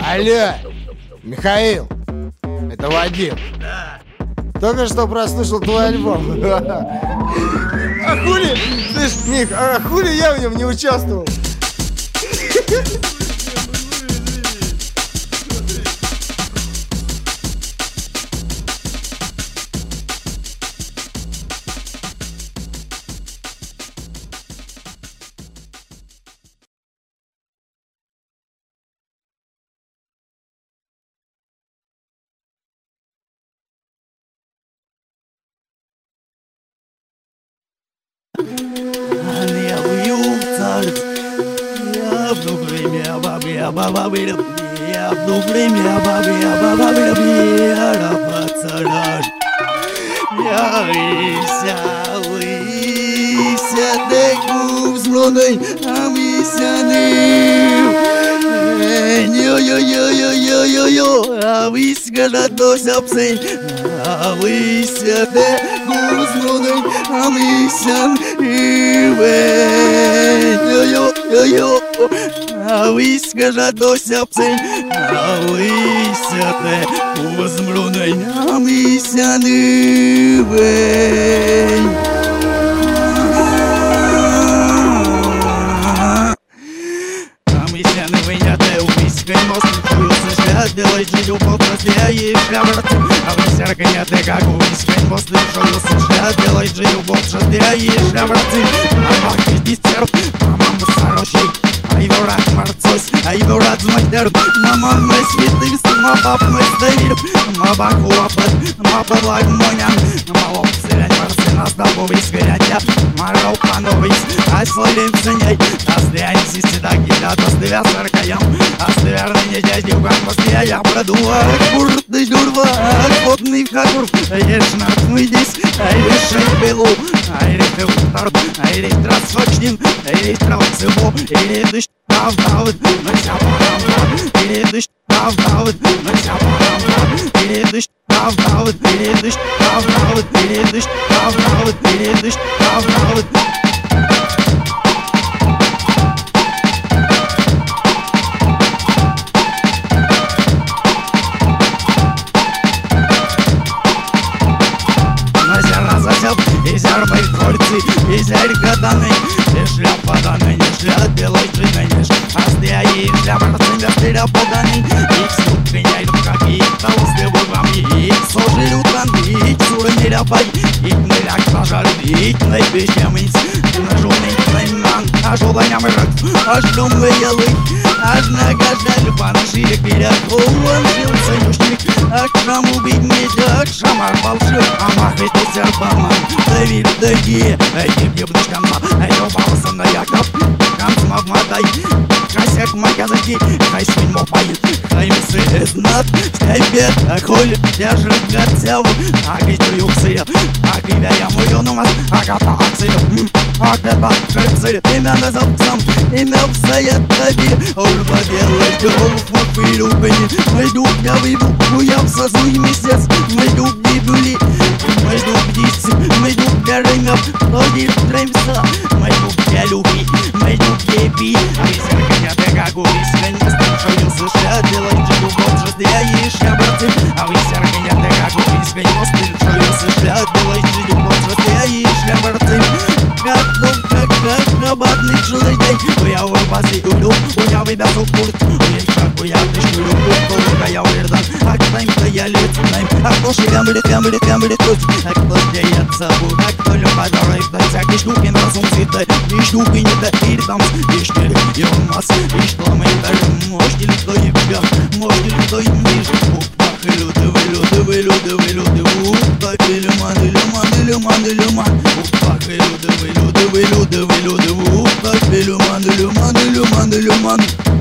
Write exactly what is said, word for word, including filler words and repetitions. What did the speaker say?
Алло, Михаил, это Вадим. Да. Только что прослушал твой альбом. А хули, слышь, Мих, а хули я в нем не участвовал? Я в одно время бабе пацанаш. Я вися, вися, деку взлоной, а вися не. Йо-йо-йо-йо-йо-йо-йо, а вися на то сапсей, а вися деку взлоной, а вися не. Йо-йо-йо-йо. А виска жадося псень, а вися те узмруnej, а вися нивень. А вися нивень, а те у виска й мост, вился шлях, делай жидю потрасля и шлябрат. А вися раканя те, как у виска й мост, вился шлях, делай жидю потрасля и шлябрат. А махи дистер, а маму сарощей. Айворат марцос, айворат змайдер, мама мы святым, сама пап мы стоим, маба хуапет, маба лаг монян, мало псырять марцина с тобой сверять, марал пановис, а славим ценей, а стрянь сиседа гида, то стывя саркаям, а стыверный не дядь юган, после я продула, курт ты журва, потный хакур, ешь на мы здесь, ай решай белу, ай решай утар, ай решай трасфакшнин, ай решай трасцево, ай решай Dav David, Meksa Paramla, Iridish, Dav David, Meksa Paramla, Iridish, Dav David, Iridish, Dav David, Iridish, Dav David, Iridish, Dav David. Изяр мои кольцы, изяр гаданы, не шляпа даны, не шляп белой длинной, не шляп и шляпа рацинга стиля поданы. Икс тут меня идут как и толстые бугами, икс ожи лютан, икс уры не ляпай, ик не ляк пожар, ик не пищемиц, на жуный найман, аж уланям рак, аж думы елы, аж нога жаль, панши пирят, улан жил союзник, ак шам убить медя, ак шамар балши, а махает и серпаман. Давид, дорогие, эти гибнешь канма, это балса на яков, канцма в матай, косяк магазаки, хай свинь мопает, хай мысы эзнат, стайбет, а холь, держит гатяву, а гитю юксия, а гивя я мою номас, а гата акция, а гата кальция, имя на запсам, имя в саят таби, урба белый, голуб в пилюбани, мы дуб я выйду, ну я в сосу и месяц, мы дуб не были, мы дуб дисцы, мы дуб для рынгов, один тремса, мы дуб для любви, мы дуб для пи, а если меня ты как у виска не стал, США, делай джигу, вот же ты ешь, я браты, а если меня ты как у виска не стал, США, делай джигу, вот же ты ешь, я браты, как дом, как как набатный жилый день, я урбасы улю, я выбязал курт, я шаг, я пришку люблю, только я увердан, а кто-то я лицо найм, а кто же гамбли, гамбли, гамбли, тут, а кто смеется, а кто любит дорог, да всякие штуки на сум цветы, и штуки не доверь там, и штели, и у нас, и что мы дарим, можете ли кто и вбят, можете ли кто и ниже, упах, и люди, вы люди, вы люди, вы люди, упах, и люман, и люман, и люман, и люман, упах, и люди, вы люди, вы люди, вы люди, упах, и люман, и люман, и люман, и люман.